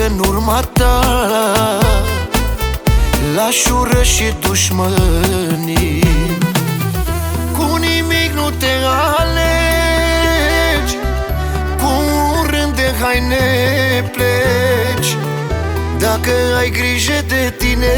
în urma ta lași ură și dușmănii. Cu nimic nu te alegi, cu un rând de haine pleci. Dacă ai grijă de tine,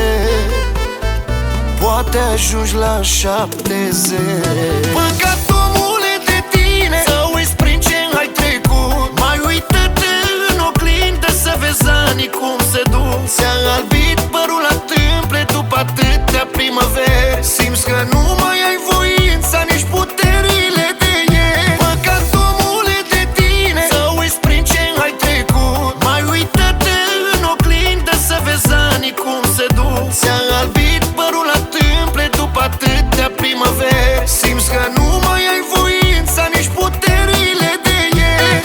poate ajungi la 70. Păcat, omule, de tine să uiți prin ce ai trecut. Mai uită-te în oglindă să vezi anii cum se duc. Ți-a albit părul la tâmple după atâtea primăveri. Simți că nu mai ai voința, nici puterile de ieri. Păcat, omule, de tine să uiți prin ce ai trecut. Mai uită-te în oglindă să vezi anii cum se duc. Ți-a albit părul la tâmple după atâtea primăveri. Simți că nu mai ai voința, nici puterile de ieri.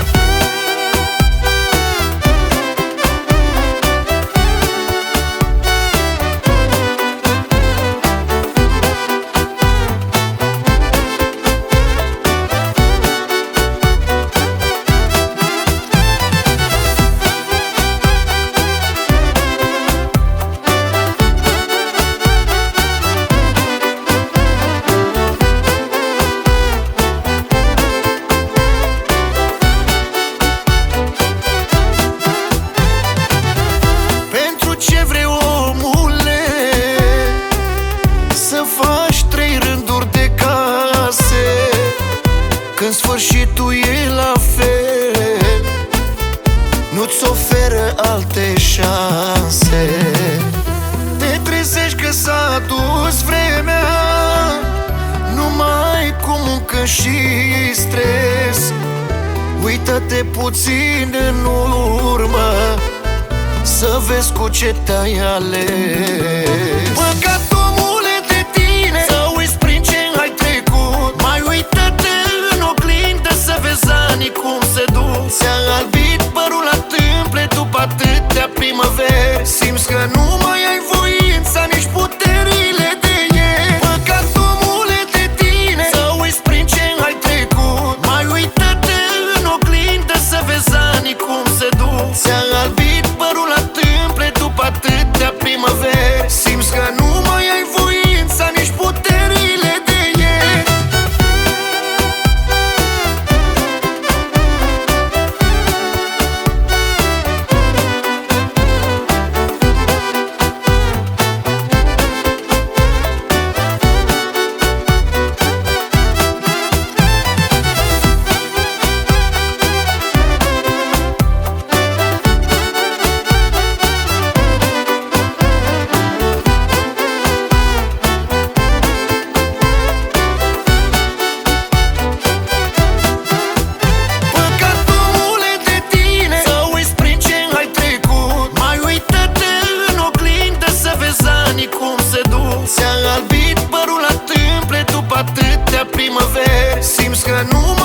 Faci 3 rânduri de case, când sfârșitul e la fel, nu-ți oferă alte șanse. Te trezești că s-a dus vremea, numai cu muncă și stres. Uită-te puțin în urmă, să vezi cu ce te-ai ales. Păcat, omule, de tine să uiți prin ce ai trecut. Mai uită-te în oglindă să vezi anii cum se duc. Ți-a albit părul la tâmple după atâtea primăveri. Simți că nu mai ai voința, nici puterile de ieri. Păcat, omule, de tine să uiți prin ce ai trecut. Mai uită-te în oglindă să vezi anii cum se duc. Ți-a albit părul la tâmple după atâtea primăveri. Simți că nu mai ai voința, nici puterile de ieri. Ți-a albit părul la tâmple după atâtea primăveri. Simți că nu